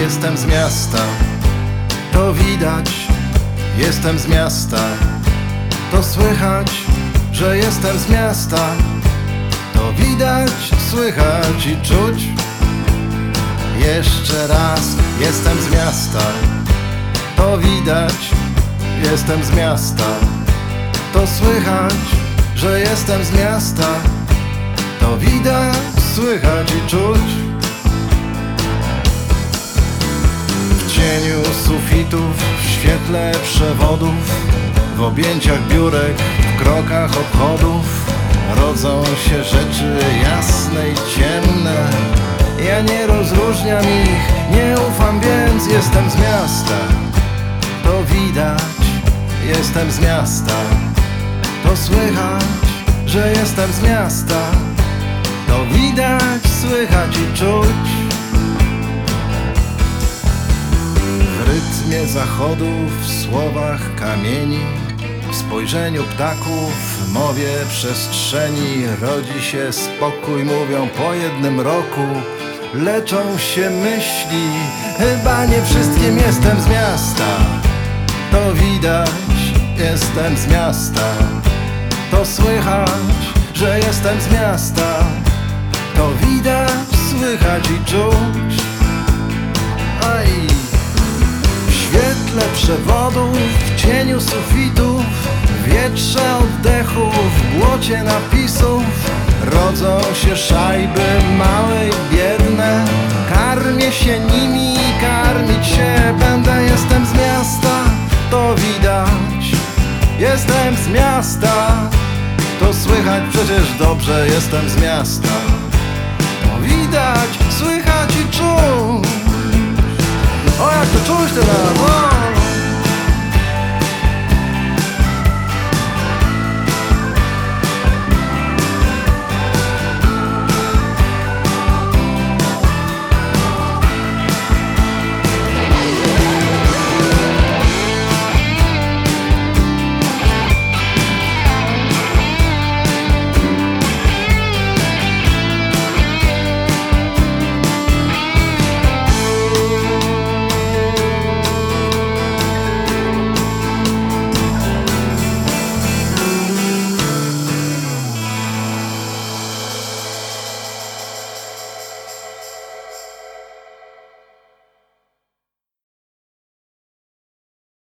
jestem z miasta. To widać, jestem z miasta. To słychać, że jestem z miasta. To widać, słychać i czuć. Jeszcze raz, jestem z miasta. To widać, jestem z miasta. To słychać, że jestem z miasta. To widać, słychać i czuć. W cieniu sufitów, w świetle przewodów, w objęciach biurek, w krokach obchodów rodzą się rzeczy jasne i ciemne. Ja nie rozróżniam ich, nie ufam, więc jestem z miasta. To widać, jestem z miasta. To słychać, że jestem z miasta. To widać, słychać i czuć. W rytmie zachodów, w słowach kamieni, w spojrzeniu ptaków, w mowie przestrzeni rodzi się spokój, mówią po jednym roku. Leczą się myśli, chyba nie wszystkim jestem z miasta. To widać, jestem z miasta. To słychać, że jestem z miasta. To widać, słychać i czuć. Aj. W świetle przewodów, w cieniu sufitów, w wietrze oddechów, w błocie napisów rodzą się szajby małe i biedne. Karmię się nimi i karmić się będę. Jestem z miasta, to widać, jestem z miasta. To słychać przecież dobrze, jestem z miasta. To widać, słychać i czuć. O, jak to czuć teraz, o!